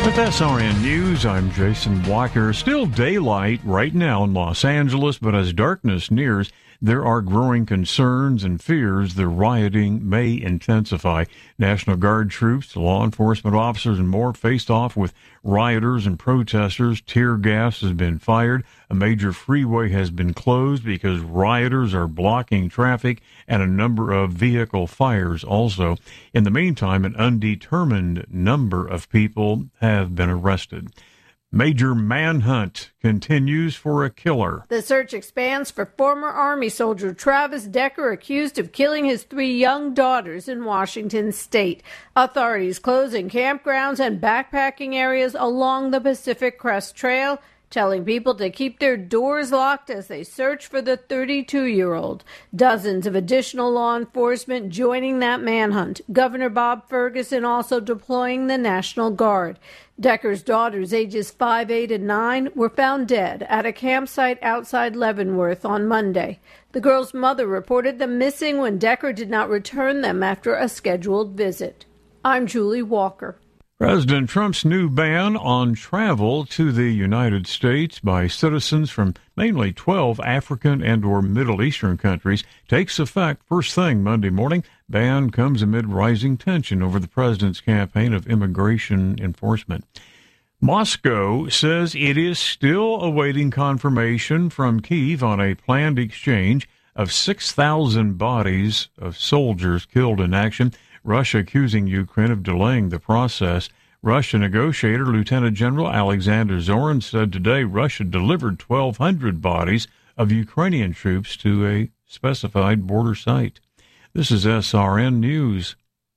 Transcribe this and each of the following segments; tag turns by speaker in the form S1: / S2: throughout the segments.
S1: With SRN News, I'm Jason Walker. Still daylight right now in Los Angeles, but as darkness nears, there are growing concerns and fears the rioting may intensify. National Guard troops, law enforcement officers, and more faced off with rioters and protesters. Tear gas has been fired. A major freeway has been closed because rioters are blocking traffic, and a number of vehicle fires also. In the meantime, an undetermined number of people have been arrested. Major manhunt continues for a killer.
S2: The search expands for former Army soldier Travis Decker, accused of killing his 3 young daughters in Washington state. Authorities closing campgrounds and backpacking areas along the Pacific Crest Trail, telling people to keep their doors locked as they search for the 32-year-old. Dozens of additional law enforcement joining that manhunt. Governor Bob Ferguson also deploying the National Guard. Decker's daughters, ages 5, 8, and 9, were found dead at a campsite outside Leavenworth on Monday. The girls' mother reported them missing when Decker did not return them after a scheduled visit. I'm Julie Walker.
S1: President Trump's new ban on travel to the United States by citizens from mainly 12 African and or Middle Eastern countries takes effect first thing Monday morning. Ban comes amid rising tension over the president's campaign of immigration enforcement. Moscow says it is still awaiting confirmation from Kyiv on a planned exchange of 6,000 bodies of soldiers killed in action. Russia accusing Ukraine of delaying the process. Russia negotiator Lieutenant General Alexander Zorin said today Russia delivered 1,200 bodies of Ukrainian troops to a specified border site. This is SRN News.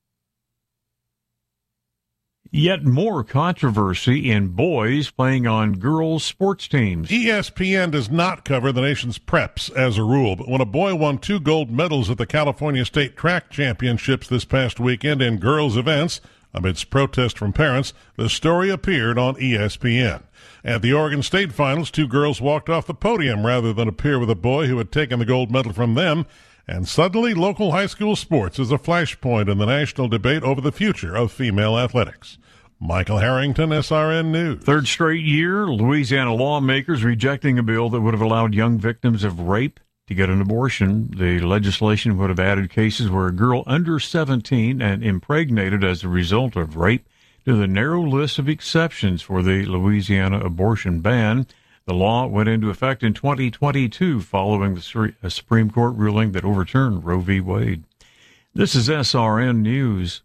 S1: Yet more controversy in boys playing on girls' sports teams.
S3: ESPN does not cover the nation's preps as a rule, but when a boy won 2 gold medals at the California State Track Championships this past weekend in girls' events, amidst protest from parents, the story appeared on ESPN. At the Oregon State Finals, 2 girls walked off the podium rather than appear with a boy who had taken the gold medal from them, and suddenly local high school sports is a flashpoint in the national debate over the future of female athletics. Michael Harrington, SRN News.
S1: Third straight year, Louisiana lawmakers rejecting a bill that would have allowed young victims of rape to get an abortion. The legislation would have added cases where a girl under 17 and impregnated as a result of rape to the narrow list of exceptions for the Louisiana abortion ban. The law went into effect in 2022 following the Supreme Court ruling that overturned Roe v. Wade. This is SRN News.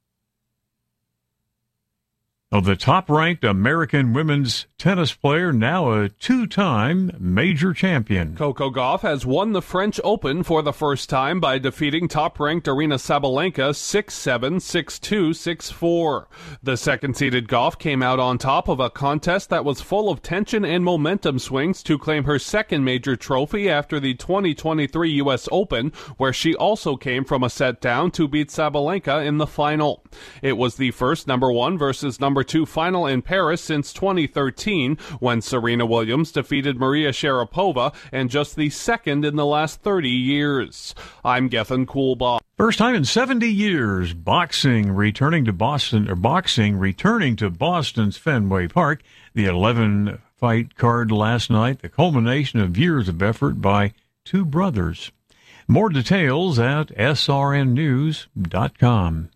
S1: The top-ranked American women's tennis player, now a 2-time major champion.
S4: Coco Gauff has won the French Open for the first time by defeating top-ranked Aryna Sabalenka 6-7, 6-2, 6-4. The second-seeded Gauff came out on top of a contest that was full of tension and momentum swings to claim her second major trophy after the 2023 U.S. Open, where she also came from a set down to beat Sabalenka in the final. It was the first number 1 versus number 2 final in Paris since 2013, when Serena Williams defeated Maria Sharapova, and just the second in the last 30 years. I'm Gethin Coolbaugh.
S1: First time in 70 years, boxing returning to Boston's Fenway Park. The 11-fight card last night, the culmination of years of effort by 2 brothers. More details at srnnews.com.